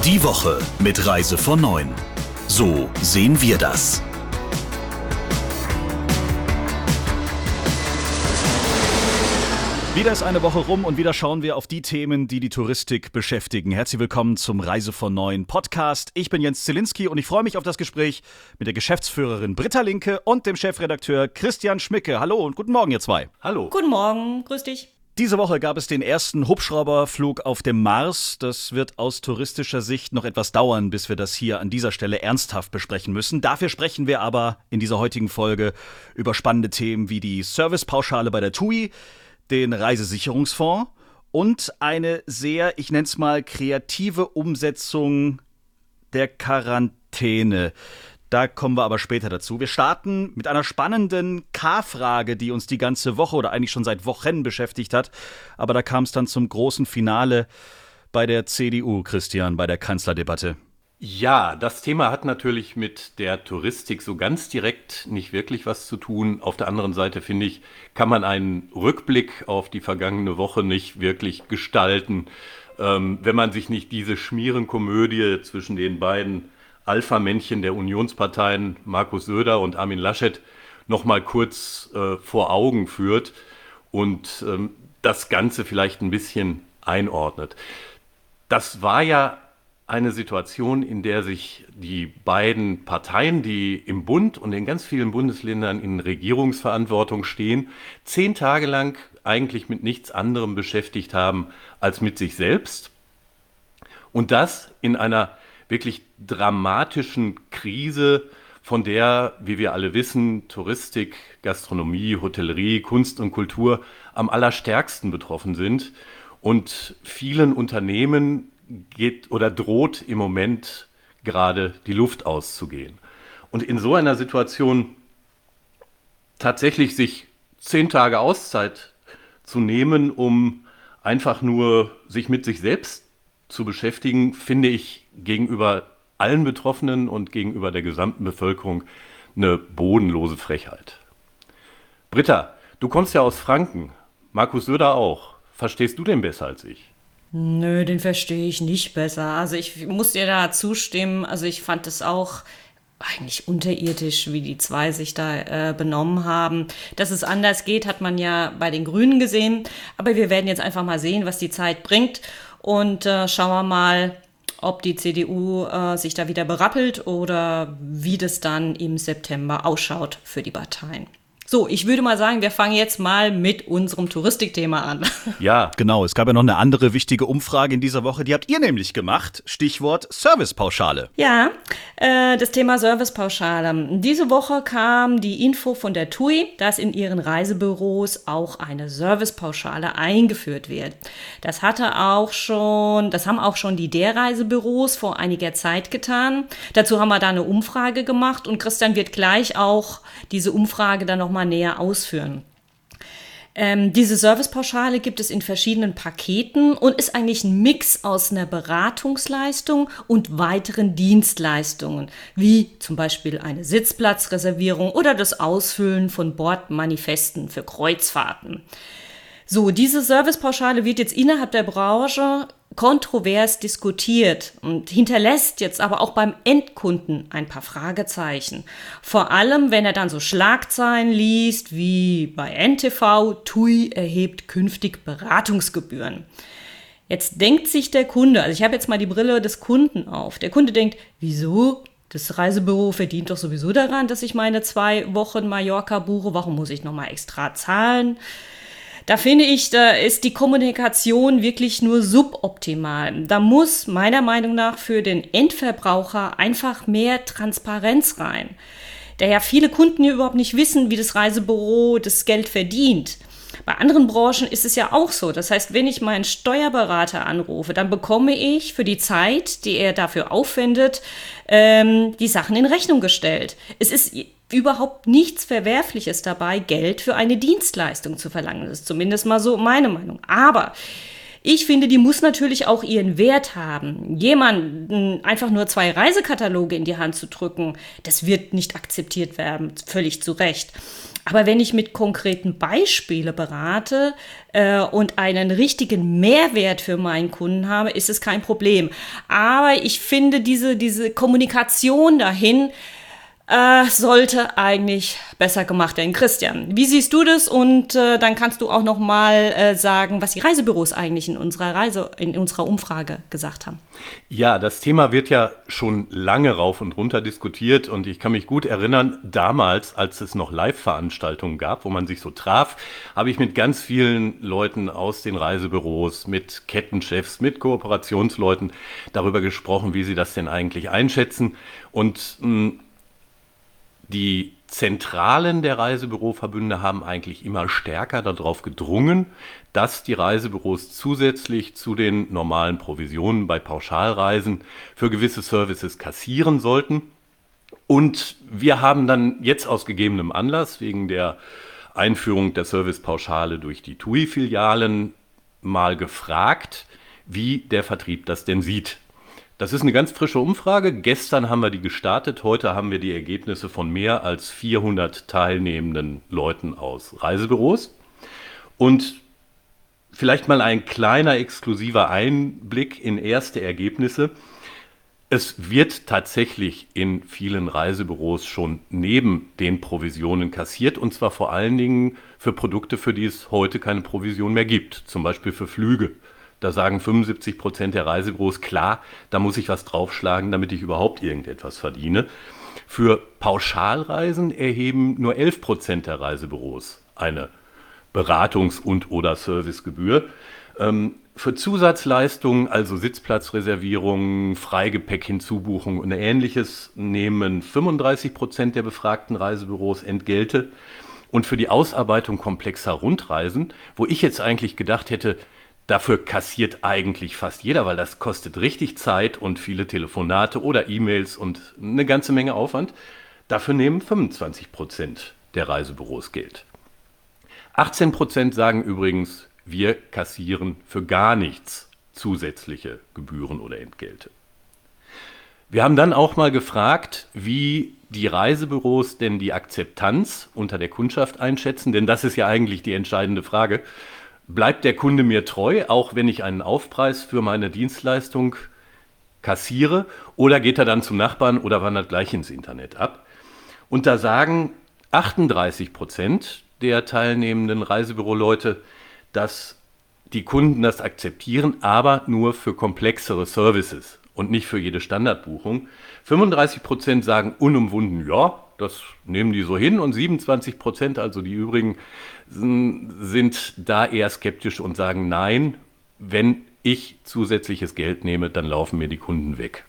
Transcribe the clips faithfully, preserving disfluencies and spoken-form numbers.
Die Woche mit Reise von neun. So sehen wir das. Wieder ist eine Woche rum und wieder schauen wir auf die Themen, die die Touristik beschäftigen. Herzlich willkommen zum Reise von neun Podcast. Ich bin Jens Zielinski und ich freue mich auf das Gespräch mit der Geschäftsführerin Britta Linke und dem Chefredakteur Christian Schmicke. Hallo und guten Morgen, ihr zwei. Hallo. Guten Morgen, grüß dich. Diese Woche gab es den ersten Hubschrauberflug auf dem Mars. Das wird aus touristischer Sicht noch etwas dauern, bis wir das hier an dieser Stelle ernsthaft besprechen müssen. Dafür sprechen wir aber in dieser heutigen Folge über spannende Themen wie die Servicepauschale bei der T U I, den Reisesicherungsfonds und eine sehr, ich nenne es mal, kreative Umsetzung der Quarantäne. Da kommen wir aber später dazu. Wir starten mit einer spannenden K-Frage, die uns die ganze Woche oder eigentlich schon seit Wochen beschäftigt hat. Aber da kam es dann zum großen Finale bei der C D U, Christian, bei der Kanzlerdebatte. Ja, das Thema hat natürlich mit der Touristik so ganz direkt nicht wirklich was zu tun. Auf der anderen Seite, finde ich, kann man einen Rückblick auf die vergangene Woche nicht wirklich gestalten, ähm, wenn man sich nicht diese Schmierenkomödie zwischen den beiden Alpha-Männchen der Unionsparteien, Markus Söder und Armin Laschet, noch mal kurz äh, vor Augen führt und ähm, das Ganze vielleicht ein bisschen einordnet. Das war ja eine Situation, in der sich die beiden Parteien, die im Bund und in ganz vielen Bundesländern in Regierungsverantwortung stehen, zehn Tage lang eigentlich mit nichts anderem beschäftigt haben als mit sich selbst. Und das in einer wirklich dramatischen Krise, von der, wie wir alle wissen, Touristik, Gastronomie, Hotellerie, Kunst und Kultur am allerstärksten betroffen sind. Und vielen Unternehmen geht oder droht im Moment gerade die Luft auszugehen. Und in so einer Situation tatsächlich sich zehn Tage Auszeit zu nehmen, um einfach nur sich mit sich selbst zu beschäftigen, finde ich gegenüber allen Betroffenen und gegenüber der gesamten Bevölkerung eine bodenlose Frechheit. Britta, du kommst ja aus Franken, Markus Söder auch. Verstehst du den besser als ich? Nö, den verstehe ich nicht besser. Also ich muss dir da zustimmen. Also ich fand es auch eigentlich unterirdisch, wie die zwei sich da äh, benommen haben. Dass es anders geht, hat man ja bei den Grünen gesehen. Aber wir werden jetzt einfach mal sehen, was die Zeit bringt. Und äh, schauen wir mal, ob die C D U äh, sich da wieder berappelt oder wie das dann im September ausschaut für die Parteien. So, ich würde mal sagen, wir fangen jetzt mal mit unserem Touristikthema an. Ja, genau. Es gab ja noch eine andere wichtige Umfrage in dieser Woche. Die habt ihr nämlich gemacht. Stichwort Servicepauschale. Ja, äh, das Thema Servicepauschale. Diese Woche kam die Info von der T U I, dass in ihren Reisebüros auch eine Servicepauschale eingeführt wird. Das hatte auch schon, das haben auch schon die D E R Reisebüros vor einiger Zeit getan. Dazu haben wir da eine Umfrage gemacht und Christian wird gleich auch diese Umfrage dann nochmal näher ausführen. Ähm, diese Servicepauschale gibt es in verschiedenen Paketen und ist eigentlich ein Mix aus einer Beratungsleistung und weiteren Dienstleistungen, wie zum Beispiel eine Sitzplatzreservierung oder das Ausfüllen von Bordmanifesten für Kreuzfahrten. So, diese Servicepauschale wird jetzt innerhalb der Branche kontrovers diskutiert und hinterlässt jetzt aber auch beim Endkunden ein paar Fragezeichen. Vor allem, wenn er dann so Schlagzeilen liest wie bei N T V, T U I erhebt künftig Beratungsgebühren. Jetzt denkt sich der Kunde, also ich habe jetzt mal die Brille des Kunden auf, der Kunde denkt, wieso? Das Reisebüro verdient doch sowieso daran, dass ich meine zwei Wochen Mallorca buche, warum muss ich nochmal extra zahlen? Da finde ich, da ist die Kommunikation wirklich nur suboptimal. Da muss meiner Meinung nach für den Endverbraucher einfach mehr Transparenz rein. Da ja viele Kunden hier überhaupt nicht wissen, wie das Reisebüro das Geld verdient. Bei anderen Branchen ist es ja auch so. Das heißt, wenn ich meinen Steuerberater anrufe, dann bekomme ich für die Zeit, die er dafür aufwendet, ähm, die Sachen in Rechnung gestellt. Es ist überhaupt nichts Verwerfliches dabei, Geld für eine Dienstleistung zu verlangen. Das ist zumindest mal so meine Meinung. Aber Ich finde, die muss natürlich auch ihren Wert haben. Jemanden einfach nur zwei Reisekataloge in die Hand zu drücken, das wird nicht akzeptiert werden, völlig zu Recht. Aber wenn ich mit konkreten Beispielen berate äh, und einen richtigen Mehrwert für meinen Kunden habe, ist es kein Problem. Aber ich finde, diese, diese Kommunikation dahin äh, sollte eigentlich besser gemacht werden. Christian, wie siehst du das? Und äh, dann kannst du auch noch mal äh, sagen, was die Reisebüros eigentlich in unserer Reise, in unserer Umfrage gesagt haben. Ja, das Thema wird ja schon lange rauf und runter diskutiert und ich kann mich gut erinnern, damals, als es noch Live-Veranstaltungen gab, wo man sich so traf, habe ich mit ganz vielen Leuten aus den Reisebüros, mit Kettenchefs, mit Kooperationsleuten darüber gesprochen, wie sie das denn eigentlich einschätzen. Und mh, die Zentralen der Reisebüroverbünde haben eigentlich immer stärker darauf gedrungen, dass die Reisebüros zusätzlich zu den normalen Provisionen bei Pauschalreisen für gewisse Services kassieren sollten. Und wir haben dann jetzt aus gegebenem Anlass wegen der Einführung der Servicepauschale durch die T U I-Filialen mal gefragt, wie der Vertrieb das denn sieht. Das ist eine ganz frische Umfrage. Gestern haben wir die gestartet. Heute haben wir die Ergebnisse von mehr als vierhundert teilnehmenden Leuten aus Reisebüros. Und vielleicht mal ein kleiner exklusiver Einblick in erste Ergebnisse. Es wird tatsächlich in vielen Reisebüros schon neben den Provisionen kassiert, und zwar vor allen Dingen für Produkte, für die es heute keine Provision mehr gibt, zum Beispiel für Flüge. Da sagen fünfundsiebzig Prozent der Reisebüros, klar, da muss ich was draufschlagen, damit ich überhaupt irgendetwas verdiene. Für Pauschalreisen erheben nur elf Prozent der Reisebüros eine Beratungs- und oder Servicegebühr. Ähm, für Zusatzleistungen, also Sitzplatzreservierungen, Freigepäck-Hinzubuchung und ähnliches, nehmen fünfunddreißig Prozent der befragten Reisebüros Entgelte. Und für die Ausarbeitung komplexer Rundreisen, wo ich jetzt eigentlich gedacht hätte, dafür kassiert eigentlich fast jeder, weil das kostet richtig Zeit und viele Telefonate oder E-Mails und eine ganze Menge Aufwand. Dafür nehmen fünfundzwanzig Prozent der Reisebüros Geld. achtzehn Prozent sagen übrigens, wir kassieren für gar nichts zusätzliche Gebühren oder Entgelte. Wir haben dann auch mal gefragt, wie die Reisebüros denn die Akzeptanz unter der Kundschaft einschätzen, denn das ist ja eigentlich die entscheidende Frage. Bleibt der Kunde mir treu, auch wenn ich einen Aufpreis für meine Dienstleistung kassiere, oder geht er dann zum Nachbarn oder wandert gleich ins Internet ab? Und da sagen achtunddreißig Prozent der teilnehmenden Reisebüroleute, dass die Kunden das akzeptieren, aber nur für komplexere Services und nicht für jede Standardbuchung. fünfunddreißig Prozent sagen unumwunden, ja, das nehmen die so hin, und siebenundzwanzig Prozent, also die übrigen, sind da eher skeptisch und sagen, nein, wenn ich zusätzliches Geld nehme, dann laufen mir die Kunden weg.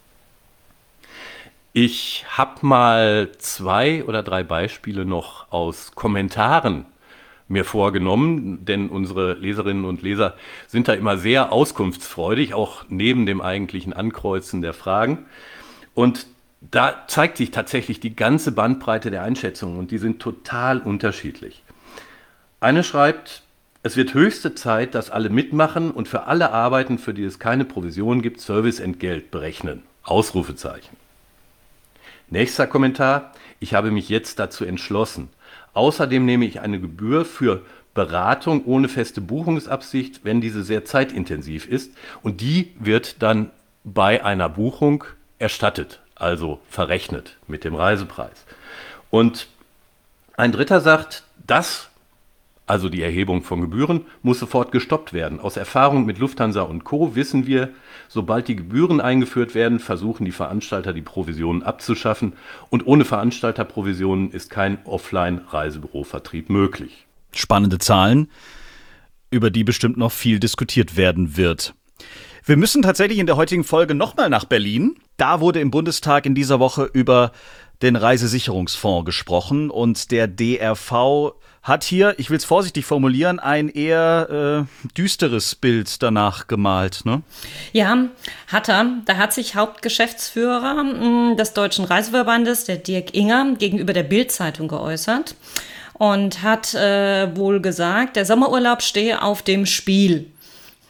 Ich habe mal zwei oder drei Beispiele noch aus Kommentaren mir vorgenommen, denn unsere Leserinnen und Leser sind da immer sehr auskunftsfreudig, auch neben dem eigentlichen Ankreuzen der Fragen. Und da zeigt sich tatsächlich die ganze Bandbreite der Einschätzungen, und die sind total unterschiedlich. Eine schreibt, es wird höchste Zeit, dass alle mitmachen und für alle Arbeiten, für die es keine Provision gibt, Serviceentgelt berechnen. Ausrufezeichen. Nächster Kommentar, ich habe mich jetzt dazu entschlossen. Außerdem nehme ich eine Gebühr für Beratung ohne feste Buchungsabsicht, wenn diese sehr zeitintensiv ist, und die wird dann bei einer Buchung erstattet, also verrechnet mit dem Reisepreis. Und ein Dritter sagt, das, also die Erhebung von Gebühren, muss sofort gestoppt werden. Aus Erfahrung mit Lufthansa und Co. wissen wir, sobald die Gebühren eingeführt werden, versuchen die Veranstalter, die Provisionen abzuschaffen. Und ohne Veranstalterprovisionen ist kein Offline-Reisebürovertrieb möglich. Spannende Zahlen, über die bestimmt noch viel diskutiert werden wird. Wir müssen tatsächlich in der heutigen Folge nochmal nach Berlin. Da wurde im Bundestag in dieser Woche über den Reisesicherungsfonds gesprochen, und der D R V hat hier, ich will es vorsichtig formulieren, ein eher äh, düsteres Bild danach gemalt, ne? Ja, hat er. Da hat sich Hauptgeschäftsführer mh, des Deutschen Reiseverbandes, der Dirk Inger, gegenüber der Bild-Zeitung geäußert und hat äh, wohl gesagt, der Sommerurlaub stehe auf dem Spiel.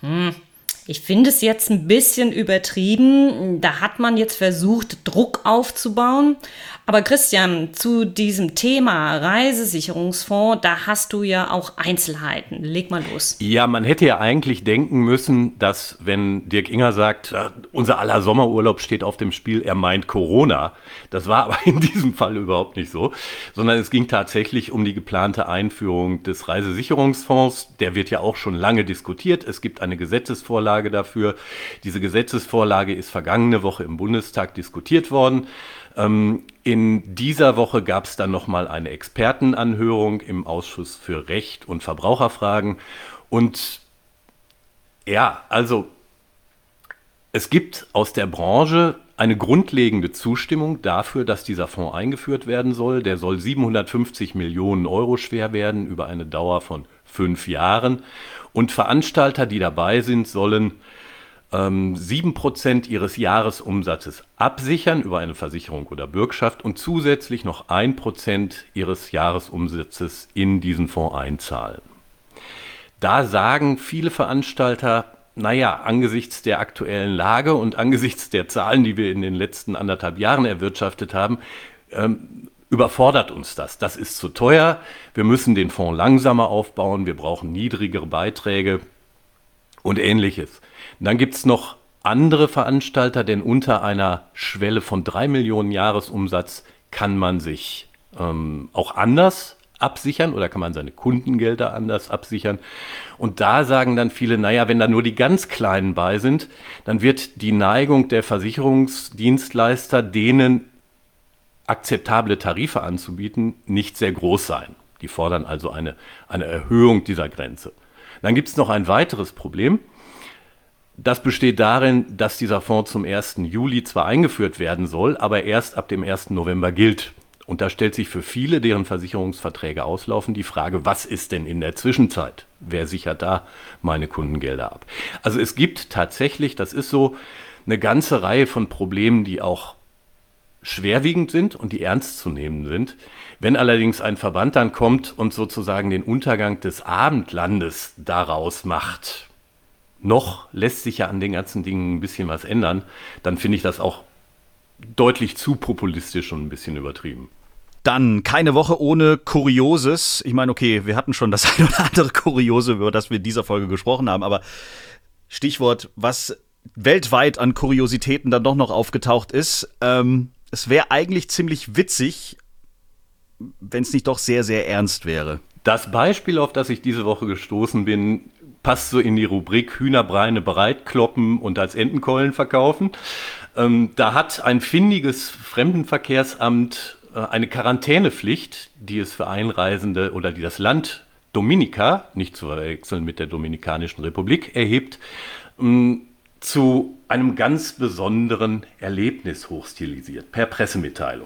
Hm. Ich finde es jetzt ein bisschen übertrieben. Da hat man jetzt versucht, Druck aufzubauen. Aber Christian, zu diesem Thema Reisesicherungsfonds, da hast du ja auch Einzelheiten. Leg mal los. Ja, man hätte ja eigentlich denken müssen, dass, wenn Dirk Inger sagt, äh, unser aller Sommerurlaub steht auf dem Spiel, er meint Corona. Das war aber in diesem Fall überhaupt nicht so, sondern es ging tatsächlich um die geplante Einführung des Reisesicherungsfonds. Der wird ja auch schon lange diskutiert. Es gibt eine Gesetzesvorlage dafür. Diese Gesetzesvorlage ist vergangene Woche im Bundestag diskutiert worden. Ähm, in dieser Woche gab es dann nochmal eine Expertenanhörung im Ausschuss für Recht und Verbraucherfragen. Und ja, also es gibt aus der Branche eine grundlegende Zustimmung dafür, dass dieser Fonds eingeführt werden soll. Der soll siebenhundertfünfzig Millionen Euro schwer werden über eine Dauer von fünf Jahren. Und Veranstalter, die dabei sind, sollen ähm, sieben Prozent ihres Jahresumsatzes absichern über eine Versicherung oder Bürgschaft und zusätzlich noch ein Prozent ihres Jahresumsatzes in diesen Fonds einzahlen. Da sagen viele Veranstalter, naja, angesichts der aktuellen Lage und angesichts der Zahlen, die wir in den letzten anderthalb Jahren erwirtschaftet haben, ähm, überfordert uns das. Das ist zu teuer. Wir müssen den Fonds langsamer aufbauen. Wir brauchen niedrigere Beiträge und Ähnliches. Und dann gibt es noch andere Veranstalter, denn unter einer Schwelle von drei Millionen Jahresumsatz kann man sich ähm, auch anders absichern oder kann man seine Kundengelder anders absichern. Und da sagen dann viele, naja, wenn da nur die ganz Kleinen bei sind, dann wird die Neigung der Versicherungsdienstleister, denen akzeptable Tarife anzubieten, nicht sehr groß sein. Die fordern also eine, eine Erhöhung dieser Grenze. Dann gibt es noch ein weiteres Problem. Das besteht darin, dass dieser Fonds zum ersten Juli zwar eingeführt werden soll, aber erst ab dem ersten November gilt. Und da stellt sich für viele, deren Versicherungsverträge auslaufen, die Frage, was ist denn in der Zwischenzeit? Wer sichert da meine Kundengelder ab? Also es gibt tatsächlich, das ist so, eine ganze Reihe von Problemen, die auch schwerwiegend sind und die ernst zu nehmen sind. Wenn allerdings ein Verband dann kommt und sozusagen den Untergang des Abendlandes daraus macht, noch lässt sich ja an den ganzen Dingen ein bisschen was ändern, dann finde ich das auch deutlich zu populistisch und ein bisschen übertrieben. Dann keine Woche ohne Kurioses. Ich meine, okay, wir hatten schon das ein oder andere Kuriose, über das wir in dieser Folge gesprochen haben, aber Stichwort, was weltweit an Kuriositäten dann doch noch aufgetaucht ist, ähm, es wäre eigentlich ziemlich witzig, wenn es nicht doch sehr, sehr ernst wäre. Das Beispiel, auf das ich diese Woche gestoßen bin, passt so in die Rubrik Hühnerbreine bereitkloppen und als Entenkeulen verkaufen. Ähm, da hat ein findiges Fremdenverkehrsamt äh, eine Quarantänepflicht, die es für Einreisende oder die das Land Dominica, nicht zu verwechseln mit der Dominikanischen Republik, erhebt, ähm, zu einem ganz besonderen Erlebnis hochstilisiert, per Pressemitteilung.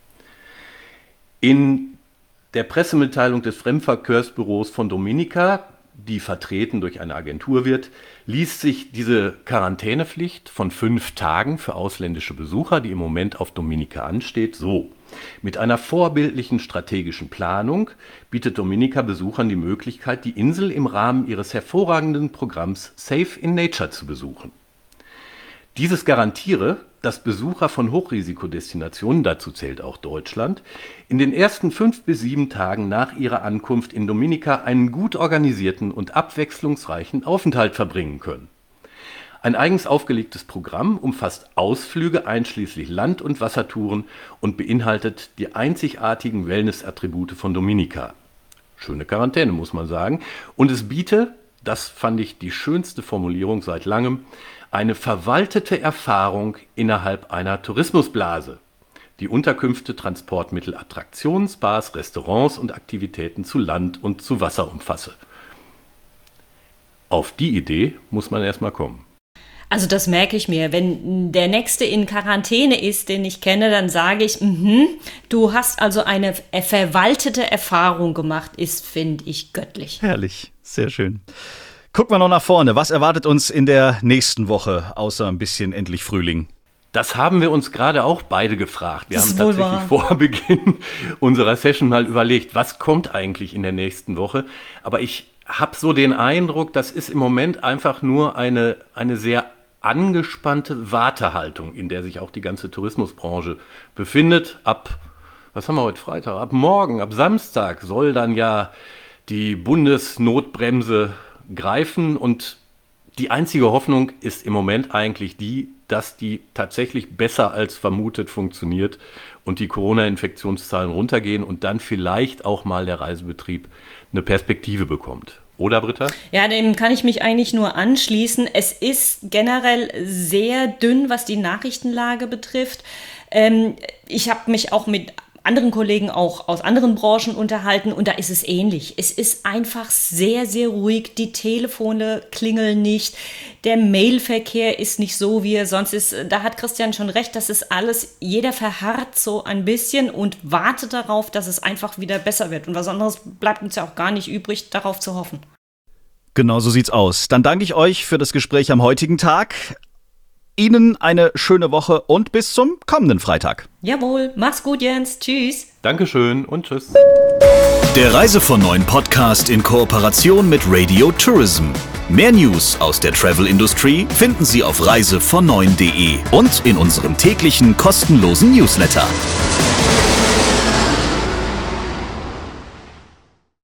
In der Pressemitteilung des Fremdenverkehrsbüros von Dominica, die vertreten durch eine Agentur wird, liest sich diese Quarantänepflicht von fünf Tagen für ausländische Besucher, die im Moment auf Dominica ansteht, so. Mit einer vorbildlichen strategischen Planung bietet Dominica Besuchern die Möglichkeit, die Insel im Rahmen ihres hervorragenden Programms Safe in Nature zu besuchen. Dieses garantiere, dass Besucher von Hochrisikodestinationen, dazu zählt auch Deutschland, in den ersten fünf bis sieben Tagen nach ihrer Ankunft in Dominica einen gut organisierten und abwechslungsreichen Aufenthalt verbringen können. Ein eigens aufgelegtes Programm umfasst Ausflüge einschließlich Land- und Wassertouren und beinhaltet die einzigartigen Wellness-Attribute von Dominica. Schöne Quarantäne, muss man sagen. Und es biete, das fand ich die schönste Formulierung seit langem, eine verwaltete Erfahrung innerhalb einer Tourismusblase, die Unterkünfte, Transportmittel, Attraktionen, Spas, Restaurants und Aktivitäten zu Land und zu Wasser umfasse. Auf die Idee muss man erstmal kommen. Also das merke ich mir. Wenn der Nächste in Quarantäne ist, den ich kenne, dann sage ich, mh, du hast also eine verwaltete Erfahrung gemacht, ist, finde ich, göttlich. Herrlich, sehr schön. Gucken wir noch nach vorne. Was erwartet uns in der nächsten Woche, außer ein bisschen endlich Frühling? Das haben wir uns gerade auch beide gefragt. Wir Das haben ist wohl tatsächlich wahr. vor Beginn unserer Session mal überlegt, was kommt eigentlich in der nächsten Woche. Aber ich habe so den Eindruck, das ist im Moment einfach nur eine, eine sehr angespannte Wartehaltung, in der sich auch die ganze Tourismusbranche befindet. Ab, was haben wir heute, Freitag? Ab morgen, ab Samstag soll dann ja die Bundesnotbremse greifen und die einzige Hoffnung ist im Moment eigentlich die, dass die tatsächlich besser als vermutet funktioniert und die Corona-Infektionszahlen runtergehen und dann vielleicht auch mal der Reisebetrieb eine Perspektive bekommt. Oder, Britta? Ja, dem kann ich mich eigentlich nur anschließen. Es ist generell sehr dünn, was die Nachrichtenlage betrifft. Ähm, ich habe mich auch mit anderen Kollegen auch aus anderen Branchen unterhalten und da ist es ähnlich. Es ist einfach sehr, sehr ruhig. Die Telefone klingeln nicht. Der Mailverkehr ist nicht so, wie er sonst ist. Da hat Christian schon recht, das ist alles, jeder verharrt so ein bisschen und wartet darauf, dass es einfach wieder besser wird. Und was anderes bleibt uns ja auch gar nicht übrig, darauf zu hoffen. Genau so sieht's aus. Dann danke ich euch für das Gespräch am heutigen Tag. Ihnen eine schöne Woche und bis zum kommenden Freitag. Jawohl, mach's gut, Jens. Tschüss. Dankeschön und tschüss. Der Reise von Neuen Podcast in Kooperation mit Radio Tourism. Mehr News aus der Travel-Industrie finden Sie auf reise von neun punkt de und in unserem täglichen kostenlosen Newsletter.